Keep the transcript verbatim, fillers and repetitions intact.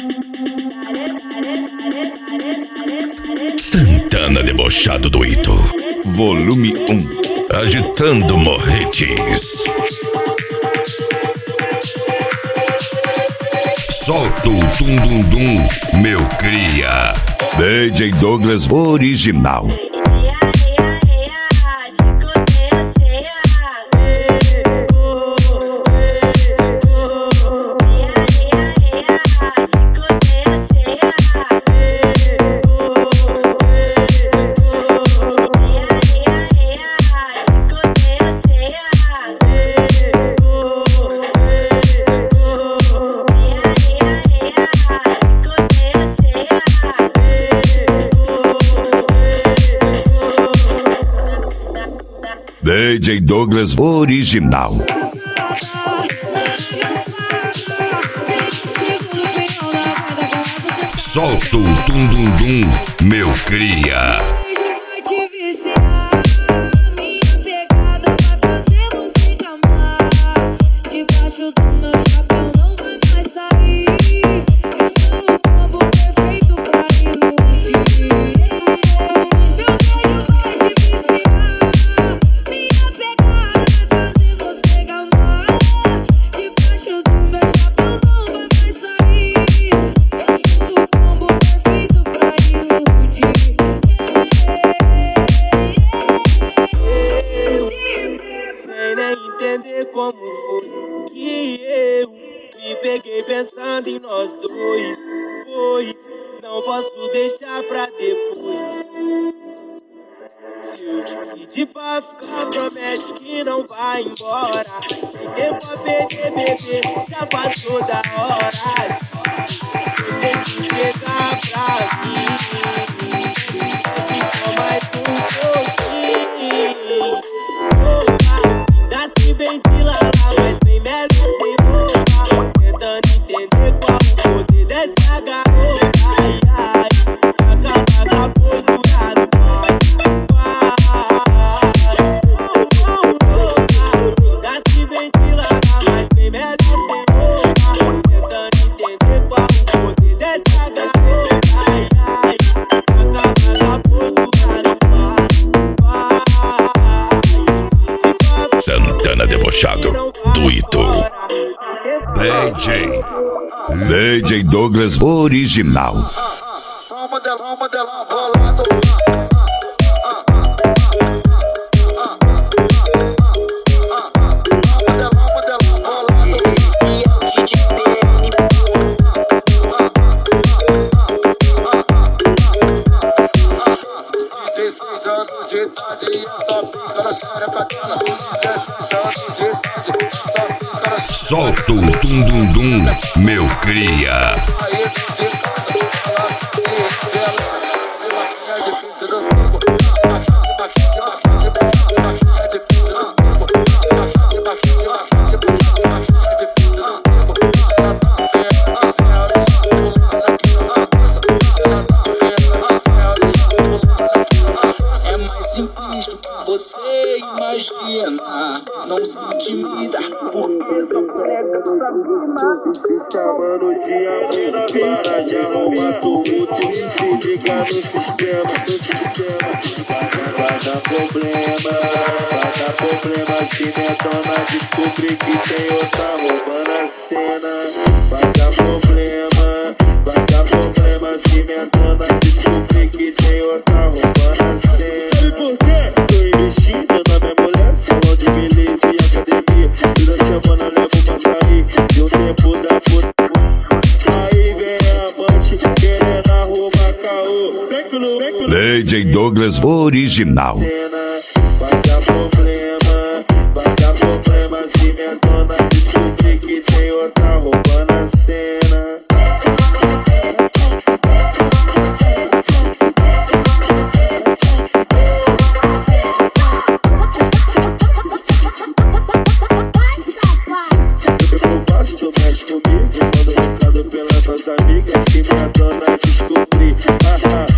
Santana debochado do Ito, volume um, agitando morretes. Solta o tum-dum-dum, meu cria. D J Douglas original. D J Douglas original. Solta o tum-dum-dum, meu cria. Como foi que eu me peguei pensando em nós dois, pois não posso deixar pra depois. Se eu te pedir pra ficar, promete que não vai embora. Sem tempo a perder, bebê, já passou da hora. Você se entregar pra mim, só mais um pouquinho. Ainda se ventila lá, mas bem melhor sem roupa. Tentando entender qual o poder dessa garota. Ai, ai, acaba com a postura do pai. Ainda se ventila lá, mas bem melhor sem roupa. Tentando entender qual o poder dessa garota. Ai, ai, acaba com a postura do pai. Santana debochado do Ito. D J D J Douglas original. Toma dela, toma dela, bolado. dezesseis anos de idade e essa pica na xereca dela. dezesseis anos de idade e essa pica na xereca. Solta o tum-dum-dum, meu cria. Saí de casa, ela se revela. Ela é difícil do fogo. É difícil do fogo. É difícil do fogo. Ela tá vendo, se ela deixa pulando aqui na roça. Ela tá vendo, se ela deixa pulando aqui na roça. É mais simples do que você imagina. Não se intimida, porque não prega pra cima. Se chamando de amor, para de arrumar tudo. Se liga no sistema, no sistema. Vai dar problema, vai dar problema. Se Netona descobrir que tem outra roubando a cena. Vai dar problema, vai dar problema. Se Netona descobrir que tem outra roubando a cena. Sabe por quê? Tô investindo na minha mulher, salão de beleza e academia. Toda semana levo pra sair, e o tempo da puta. Aí vem a amante querendo arrumar caô. Vem que não, vem que não. D J Douglas original. Vai dar problema, vai dar problema. Se Netona descobrir que tem outra roubando a cena. Eu gosto, tu mexe comigo, mando recado pelas tuas amigas. Se Netona descobrir, ah, ah.